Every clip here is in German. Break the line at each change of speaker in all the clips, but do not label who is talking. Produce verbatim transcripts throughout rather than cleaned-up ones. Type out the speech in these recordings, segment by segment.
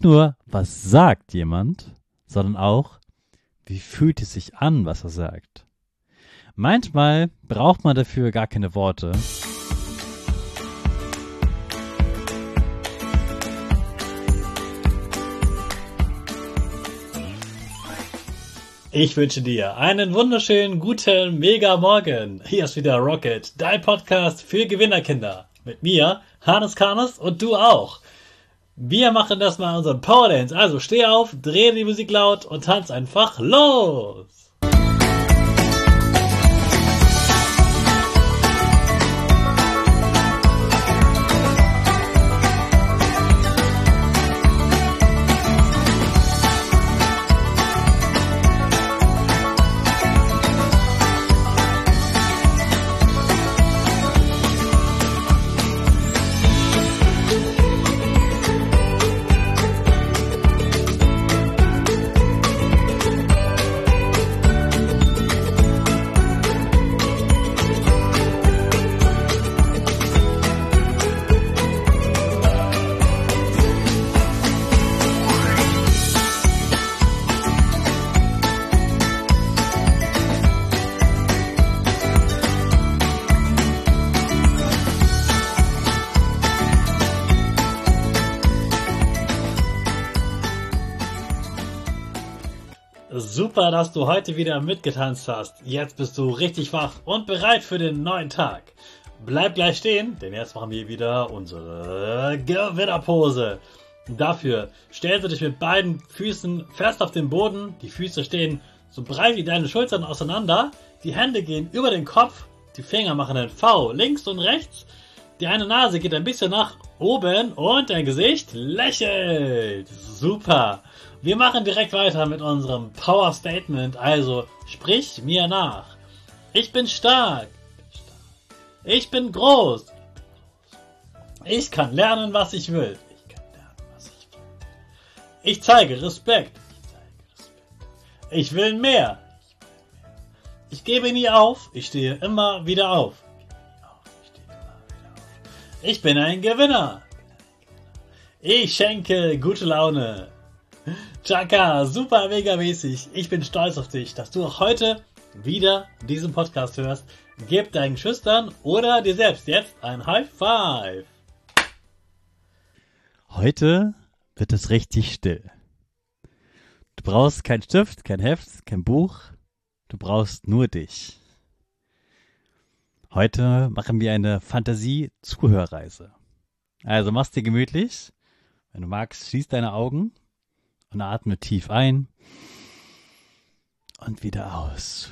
nur, was sagt jemand, sondern auch, wie fühlt es sich an, was er sagt. Manchmal braucht man dafür gar keine Worte. Ich wünsche dir einen wunderschönen, guten, mega Morgen. Hier ist wieder Rocket, dein Podcast für Gewinnerkinder. Mit mir, Hannes Karnes und du auch. Wir machen das mal unseren Power Dance. Also steh auf, dreh die Musik laut und tanz einfach los. Super, dass du heute wieder mitgetanzt hast. Jetzt bist du richtig wach und bereit für den neuen Tag. Bleib gleich stehen, denn jetzt machen wir wieder unsere Gewinnerpose. Dafür stellst du dich mit beiden Füßen fest auf den Boden. Die Füße stehen so breit wie deine Schultern auseinander. Die Hände gehen über den Kopf. Die Finger machen ein V links und rechts. Die eine Nase geht ein bisschen nach oben und dein Gesicht lächelt. Super. Wir machen direkt weiter mit unserem Power Statement. Also sprich mir nach. Ich bin stark. Ich bin groß. Ich kann lernen, was ich will. Ich kann lernen, was ich will. Ich zeige Respekt. Ich will mehr. Ich gebe nie auf. Ich stehe immer wieder auf. Ich bin ein Gewinner. Ich schenke gute Laune. Chaka, super mega mäßig. Ich bin stolz auf dich, dass du auch heute wieder diesen Podcast hörst. Gib deinen Schüchtern oder dir selbst jetzt ein High Five. Heute wird es richtig still. Du brauchst keinen Stift, kein Heft, kein Buch. Du brauchst nur dich. Heute machen wir eine Fantasie-Zuhörreise. Also mach's dir gemütlich. Wenn du magst, schließ deine Augen und atme tief ein und wieder aus.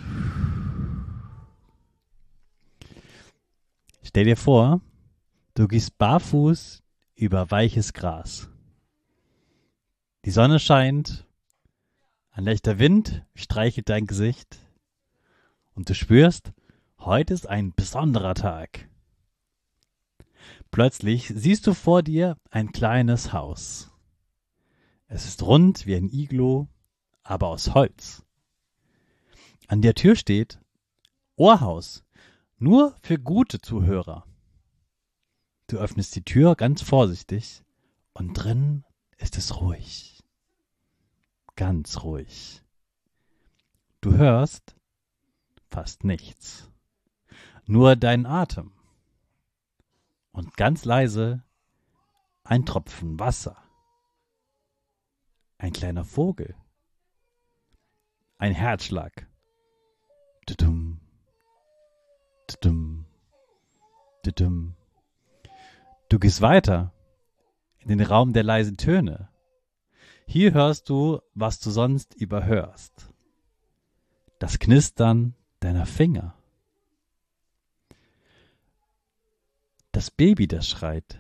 Stell dir vor, du gehst barfuß über weiches Gras. Die Sonne scheint, ein leichter Wind streichelt dein Gesicht und du spürst, heute ist ein besonderer Tag. Plötzlich siehst du vor dir ein kleines Haus. Es ist rund wie ein Iglo, aber aus Holz. An der Tür steht Ohrhaus, nur für gute Zuhörer. Du öffnest die Tür ganz vorsichtig und drin ist es ruhig. Ganz ruhig. Du hörst fast nichts. Nur deinen Atem. Und ganz leise ein Tropfen Wasser. Ein kleiner Vogel. Ein Herzschlag. Tudum, tudum, tudum. Du gehst weiter in den Raum der leisen Töne. Hier hörst du, was du sonst überhörst. Das Knistern deiner Finger. Das Baby, das schreit.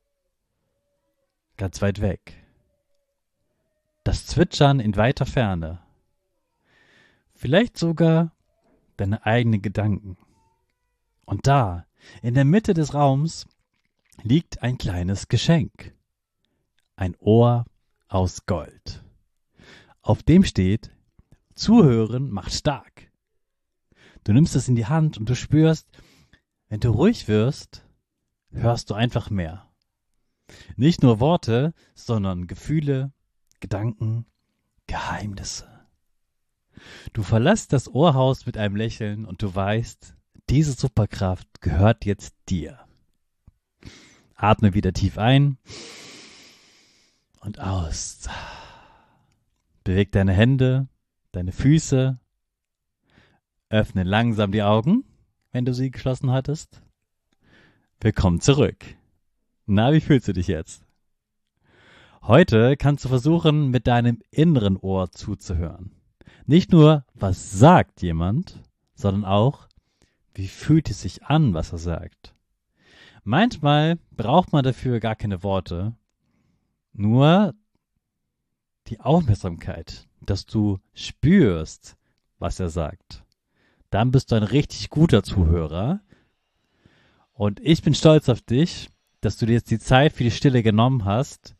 Ganz weit weg. Das Zwitschern in weiter Ferne. Vielleicht sogar deine eigenen Gedanken. Und da, in der Mitte des Raums, liegt ein kleines Geschenk. Ein Ohr aus Gold. Auf dem steht, Zuhören macht stark. Du nimmst es in die Hand und du spürst, wenn du ruhig wirst, hörst du einfach mehr. Nicht nur Worte, sondern Gefühle,
Gedanken, Geheimnisse. Du verlässt das Ohrhaus mit einem Lächeln und du weißt, diese Superkraft gehört jetzt dir. Atme wieder tief ein und aus. Beweg deine Hände, deine Füße. Öffne langsam die Augen, wenn du sie geschlossen hattest. Willkommen zurück. Na, wie fühlst du dich jetzt? Heute kannst du versuchen, mit deinem inneren Ohr zuzuhören. Nicht nur, was sagt jemand, sondern auch, wie fühlt es sich an, was er sagt. Manchmal braucht man dafür gar keine Worte, nur die Aufmerksamkeit, dass du spürst, was er sagt. Dann bist du ein richtig guter Zuhörer. Und ich bin stolz auf dich, dass du dir jetzt die Zeit für die Stille genommen hast,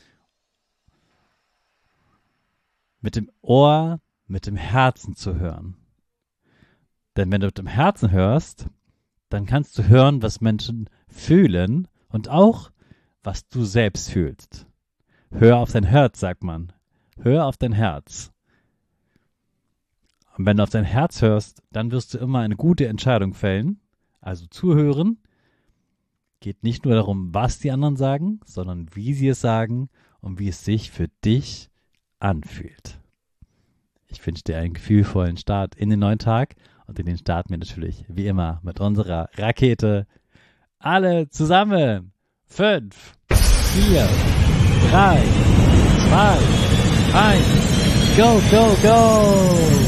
mit dem Ohr, mit dem Herzen zu hören. Denn wenn du mit dem Herzen hörst, dann kannst du hören, was Menschen fühlen und auch, was du selbst fühlst. Hör auf dein Herz, sagt man. Hör auf dein Herz. Und wenn du auf dein Herz hörst, dann wirst du immer eine gute Entscheidung fällen. Also zuhören geht nicht nur darum, was die anderen sagen, sondern wie sie es sagen und wie es sich für dich anfühlt. Ich wünsche dir einen gefühlvollen Start in den neuen Tag und in den starten wir natürlich wie immer mit unserer Rakete. Alle zusammen. Fünf, vier, drei, zwei, eins. Go, go, go!